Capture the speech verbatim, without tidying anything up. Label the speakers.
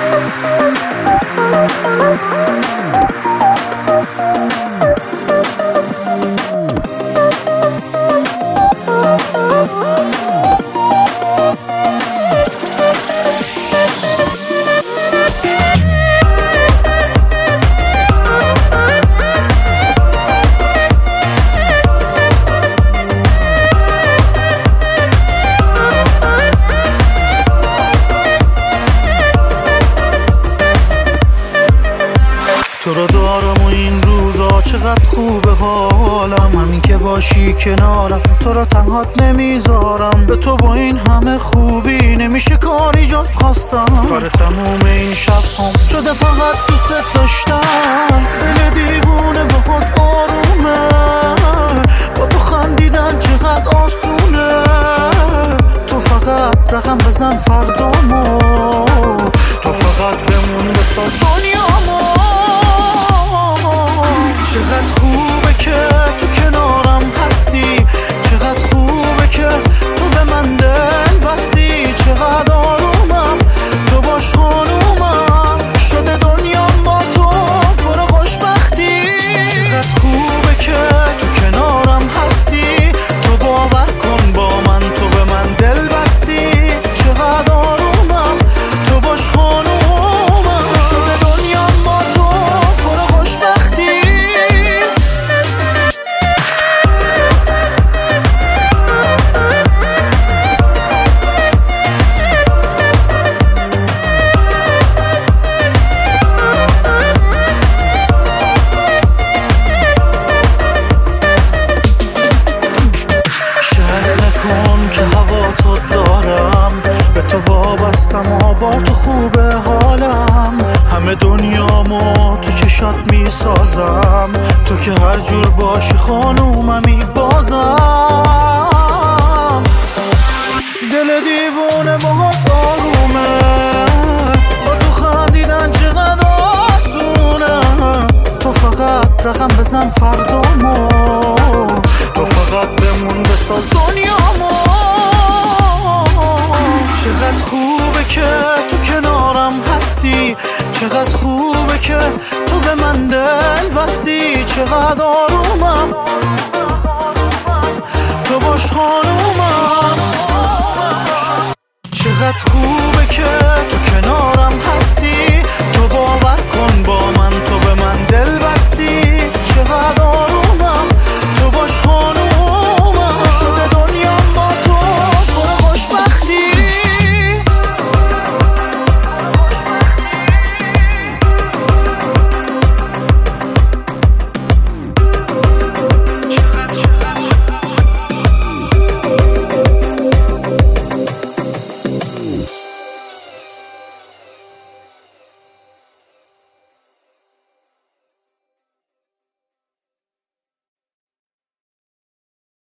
Speaker 1: تو رو دارم و این روزا چقدر خوبه حالم، همین که باشی کنارم تو رو تنهات نمیذارم. به تو با این همه خوبی نمیشه کاری جز خواستم، کار تموم این شب هم شده فقط دوست داشتم. دل دیوونه با خود آرومه، با تو خندیدن چقدر آسونه. تو فقط رقم بزن فردامو، تو فقط بمون بساز دنیامو. چقدر خوبه که تو کنارم هستی، چقدر خوبه که تو به من دل بستی. چقدر آرومم تو باش خانومم، شده دنیام با تو برو خوشبختی. چقدر خوبه که تو کنارم هستی، تو باور کن با من تو به من دل بستی. چقدر آرومم تو باش خانومم، شده دنیام با تو برو خوشبختی. که هوا تو دارم، به تو وابستم و با تو خوبه حالم. همه دنیامو تو چشات میسازم، تو که هر جور باشی خانوممی بازم. دل دیوونه باهات آرومه، با تو خندیدن چقدر آسونه. تو فقط رقم بزن فردامو، تو فقط بمون بساز دنیامو. چقدر خوبه که تو کنارم هستی، چقدر خوبه که تو به من دل بستی. چقدر آرومم تو باش خانومم.